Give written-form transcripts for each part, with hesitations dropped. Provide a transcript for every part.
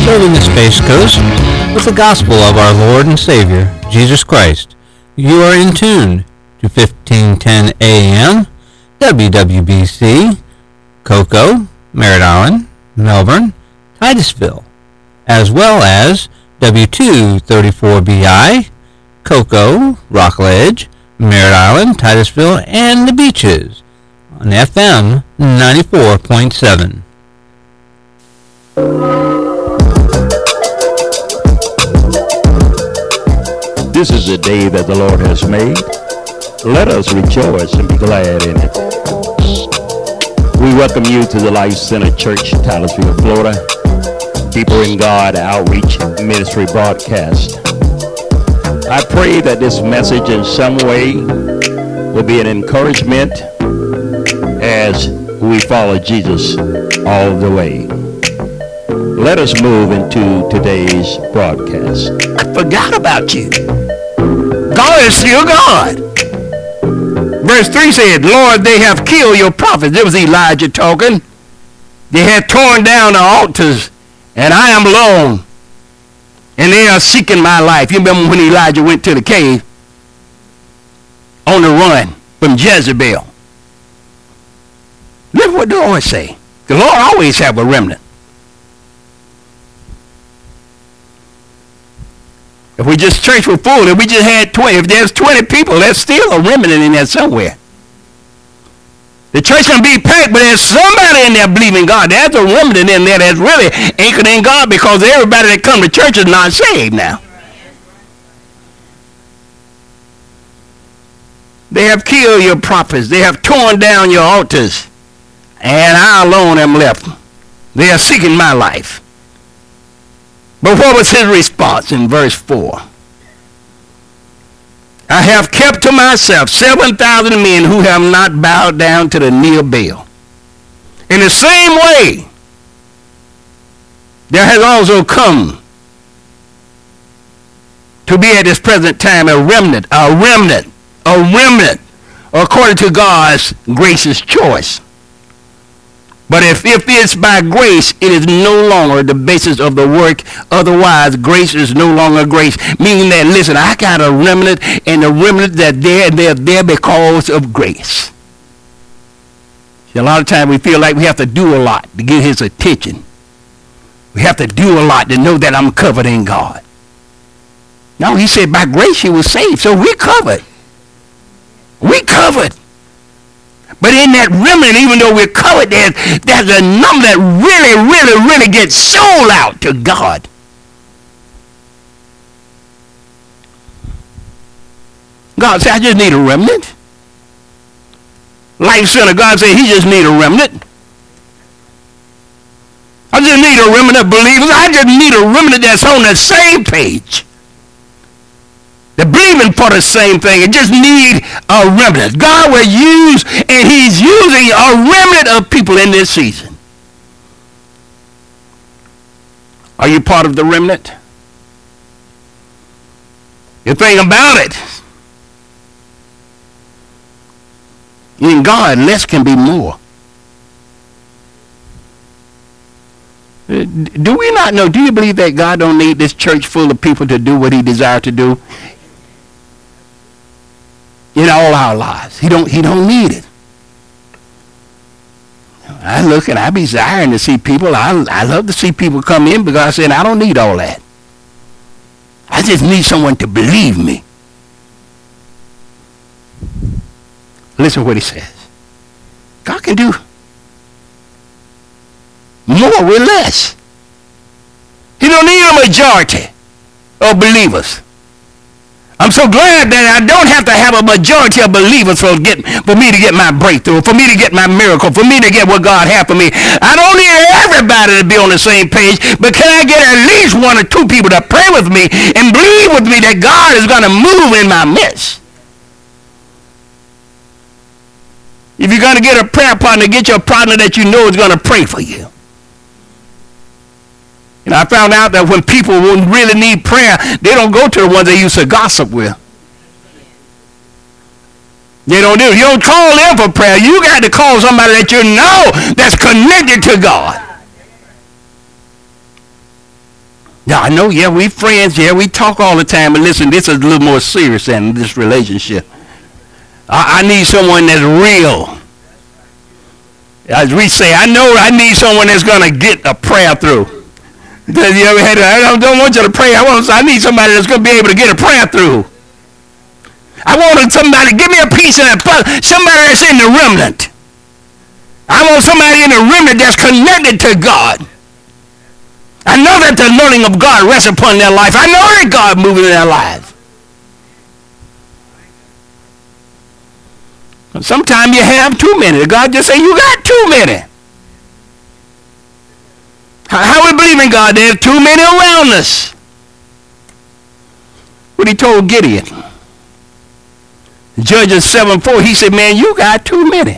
serving the Space Coast with the gospel of our Lord and Savior, Jesus Christ. You are in tune to 1510 AM, WWBC, Cocoa, Merritt Island, Melbourne, Titusville, as well as W234BI, Cocoa, Rockledge, Merritt Island, Titusville, and the Beaches on FM 94.7. This is the day that the Lord has made. Let us rejoice and be glad in it. We welcome you to the Life Center Church, Titusville, Florida. Deeper in God Outreach Ministry broadcast. I pray that this message in some way will be an encouragement as we follow Jesus all the way. Let us move into today's broadcast. I forgot about you. God is still God. Verse 3 said, Lord, they have killed your prophets. It was Elijah talking. They had torn down the altars, and I am alone. And they are seeking my life. You remember when Elijah went to the cave on the run from Jezebel. Look what the Lord say. The Lord always have a remnant. If we just church were full, if we just had 20, if there's 20 people, there's still a remnant in there somewhere. The church can be packed, but there's somebody in there believing God. There's a remnant in there that's really anchored in God, because everybody that come to church is not saved now. They have killed your prophets. They have torn down your altars. And I alone am left. They are seeking my life. But what was his response in verse 4? I have kept to myself 7,000 men who have not bowed down to the knee of Baal. In the same way, there has also come to be at this present time a remnant, according to God's gracious choice. But if it's by grace, it is no longer the basis of the work. Otherwise, grace is no longer grace. Meaning that, listen, I got a remnant, and the remnant that they're there because of grace. See, a lot of times we feel like we have to do a lot to get his attention. We have to do a lot to know that I'm covered in God. No, he said by grace you were saved. So we're covered. We're covered. But in that remnant, even though we're covered, there's a number that really gets sold out to God. God said, I just need a remnant. Life Center, God said, he just need a remnant. I just need a remnant of believers. I just need a remnant that's on the same page. They're believing for the same thing. It just need a remnant. God will use, and he's using a remnant of people in this season. Are you part of the remnant? The thing about it, in God, less can be more. Do we not know? Do you believe that God don't need this church full of people to do what he desires to do? In all our lives. He don't need it. I look and I be desiring to see people. I love to see people come in, because I said, I don't need all that. I just need someone to believe me. Listen to what he says. God can do more with less. He don't need a majority of believers. I'm so glad that I don't have to have a majority of believers for me to get my breakthrough, for me to get my miracle, for me to get what God has for me. I don't need everybody to be on the same page, but can I get at least one or two people to pray with me and believe with me that God is going to move in my midst? If you're going to get a prayer partner, get your partner that you know is going to pray for you. And I found out that when people really need prayer, they don't go to the ones they used to gossip with. They don't do it. You don't call them for prayer. You got to call somebody that you know that's connected to God. Yeah, I know, yeah, we friends, yeah, we talk all the time, but listen, this is a little more serious than this relationship. I need someone that's real. As we say, I know I need someone that's going to get a prayer through. Because you ever had, I don't want you to pray. I need somebody that's going to be able to get a prayer through. I want somebody, give me a piece of that, somebody that's in the remnant. I want somebody in the remnant that's connected to God. I know that the anointing of God rests upon their life. I know that God moving in their lives. Sometimes you have too many. God just say, you got too many. How we believe in God? There's too many around us. What he told Gideon. Judges 7:4, he said, man, you got too many.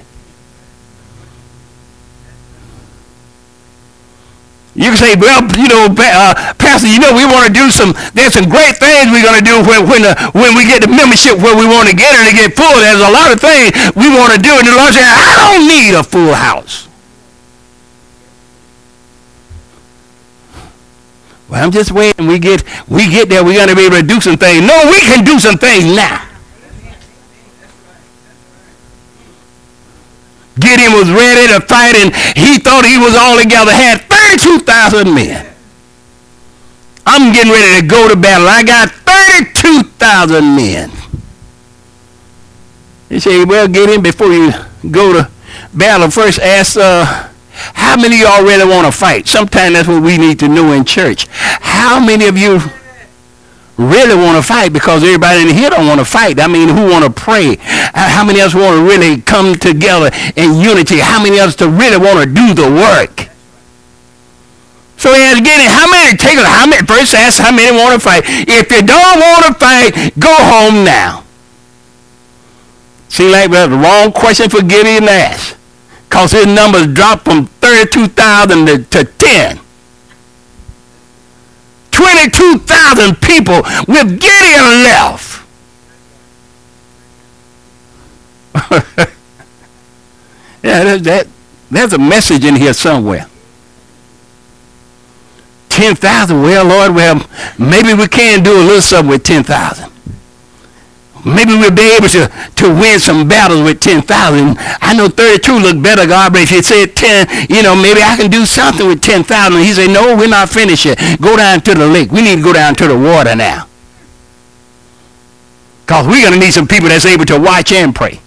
You can say, well, Pastor, we want to do there's some great things we're going to do when we get the membership where we want to get it to get full. There's a lot of things we want to do. And the Lord said, I don't need a full house. Well, I'm just waiting. We get there, we're going to be able to do some things. No, we can do some things now. Gideon was ready to fight, and he thought he was all together, had 32,000 men. I'm getting ready to go to battle. I got 32,000 men. He said, well, Gideon, before you go to battle, first ask, how many of y'all really want to fight? Sometimes that's what we need to know in church. How many of you really want to fight? Because everybody in here don't want to fight. I mean, who want to pray? How many of us want to really come together in unity? How many of us to really want to do the work? So he asked Gideon, first ask how many want to fight. If you don't want to fight, go home now. Seems like that's the wrong question for Gideon to ask. Because his numbers dropped from 32,000 to 10. 22,000 people with Gideon left. Yeah, there's a message in here somewhere. 10,000, well, Lord, maybe we can do a little something with 10,000. Maybe we'll be able to win some battles with 10,000. I know 32 look better, God, but if you said 10, maybe I can do something with 10,000. He said, no, we're not finished yet. Go down to the lake. We need to go down to the water now. Because we're going to need some people that's able to watch and pray.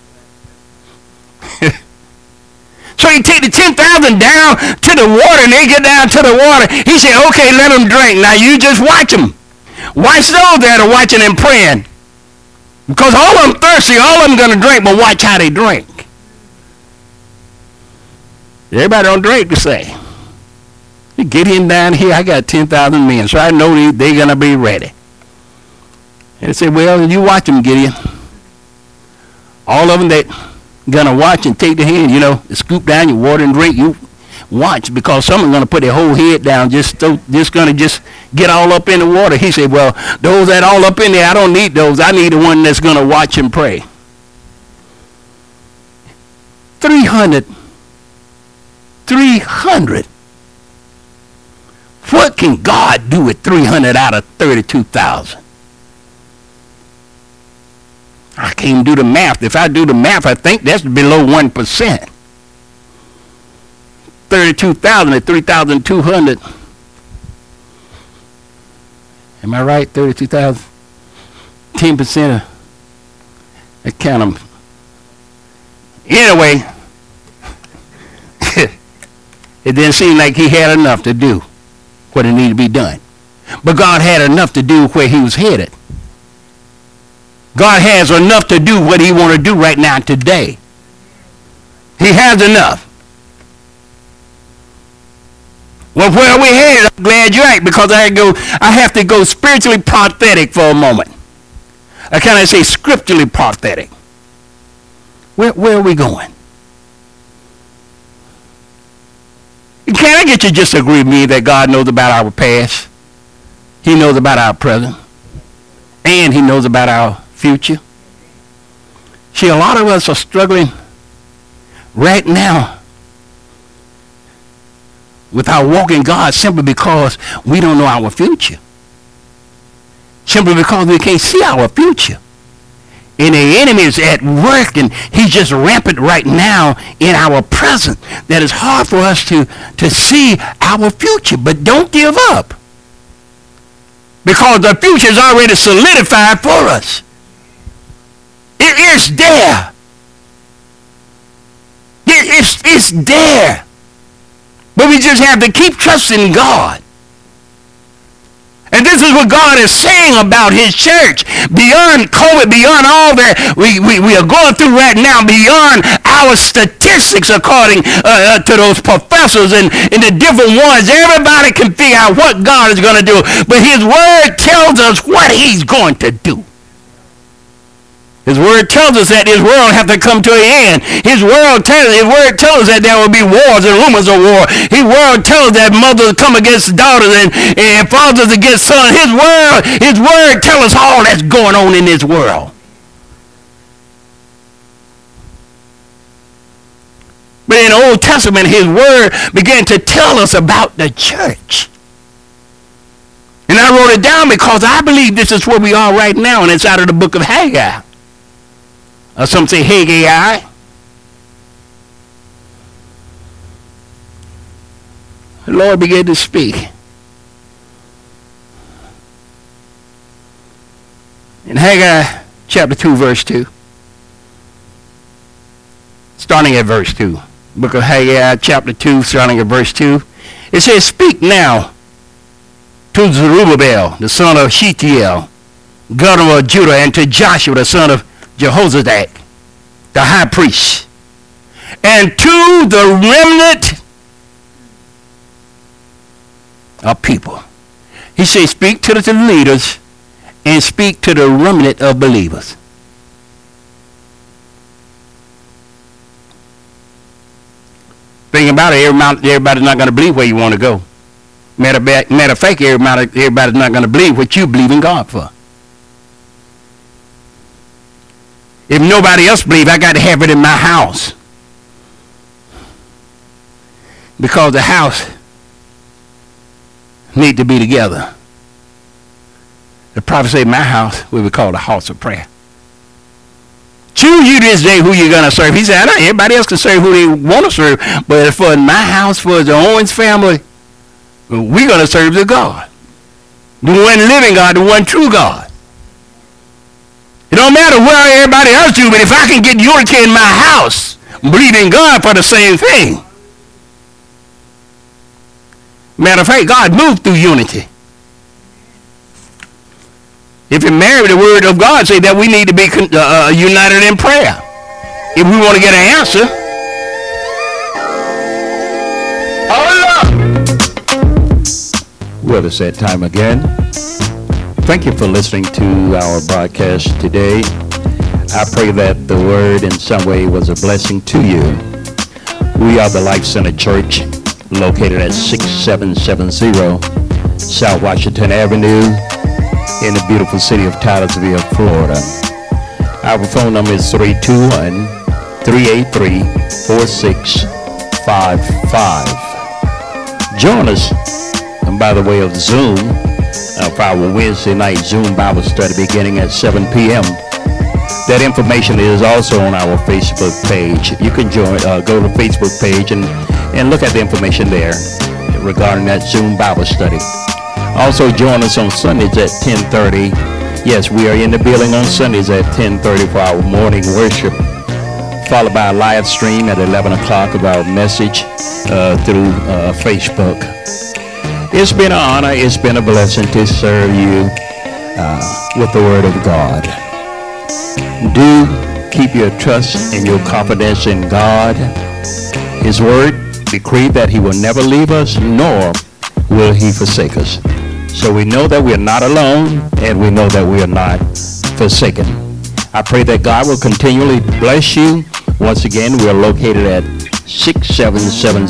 So he take the 10,000 down to the water, and they get down to the water. He said, okay, let them drink. Now you just watch them. Watch those that are watching and praying. Because all of them thirsty, all of them going to drink, but watch how they drink. Everybody don't drink to say. You get him down here, I got 10,000 men, so I know they're going to be ready. And they say, well, you watch them, Gideon. All of them that going to watch and take the hand, scoop down your water and drink. You watch, because some are going to put their whole head down, just going to get all up in the water. He said, well, those that all up in there, I don't need those. I need the one that's going to watch and pray. 300. What can God do with 300 out of 32,000? I can't do the math. If I do the math, I think that's below 1%. 32,000 at 3,200. Am I right? 32,000. 10% of, I count them. Anyway, it didn't seem like he had enough to do what it needed to be done. But God had enough to do where he was headed. God has enough to do what he want to do right now today. He has enough. Well, where we headed, I'm glad you're right, because I have to go spiritually prophetic for a moment. I kind of say scripturally prophetic. Where are we going? Can I get you just to agree with me that God knows about our past? He knows about our present. And he knows about our future. See, a lot of us are struggling right now without walking God simply because we don't know our future. Simply because we can't see our future. And the enemy is at work, and he's just rampant right now in our present. That it's hard for us to see our future. But don't give up. Because the future is already solidified for us. It is there. It's there. But we just have to keep trusting God. And this is what God is saying about his church. Beyond COVID, beyond all that we are going through right now, beyond our statistics according to those professors and the different ones, everybody can figure out what God is going to do. But his word tells us what he's going to do. His word tells us that this world have to come to an end. His word tells us that there will be wars and rumors of war. His word tells us that mothers come against daughters and fathers against sons. His word tells us all that's going on in this world. But in the Old Testament, his word began to tell us about the church. And I wrote it down because I believe this is where we are right now, and it's out of the book of Haggai. Some say Haggai. The Lord began to speak. In Haggai chapter 2, verse 2. Starting at verse 2. Book of Haggai chapter 2, starting at verse 2. It says, "Speak now to Zerubbabel, the son of Shealtiel, governor of Judah, and to Joshua, the son of Jehozadak, the high priest, and to the remnant of people." He says, speak to the leaders and speak to the remnant of believers. Think about it, everybody's not going to believe where you want to go. Matter of fact, everybody's not going to believe what you believe in God for. If nobody else believes, I got to have it in my house. Because the house need to be together. The prophet said, my house will be called a house of prayer. Choose you this day who you're going to serve. He said, I know everybody else can serve who they want to serve, but for my house, for the Owens family, we're going to serve the God. The one living God, the one true God. It don't matter where everybody else do, but if I can get unity in my house, believe in God for the same thing. Matter of fact, God moved through unity. If you're married, the word of God say that we need to be united in prayer. If we want to get an answer. Well, it's that time again. Thank you for listening to our broadcast today. I pray that the word in some way was a blessing to you. We are the Life Center Church, located at 6770 South Washington Avenue in the beautiful city of Taylorsville, Florida. Our phone number is 321-383-4655. Join us, and by the way of Zoom, for our Wednesday night Zoom Bible study beginning at 7 p.m. That information is also on our Facebook page. You can go to the Facebook page and look at the information there regarding that Zoom Bible study. Also join us on Sundays at 10:30. Yes, we are in the building on Sundays at 10:30 for our morning worship, followed by a live stream at 11 o'clock of our message through Facebook. It's been an honor, it's been a blessing to serve you with the Word of God. Do keep your trust and your confidence in God. His Word decreed that He will never leave us, nor will He forsake us. So we know that we are not alone, and we know that we are not forsaken. I pray that God will continually bless you. Once again, we are located at 6770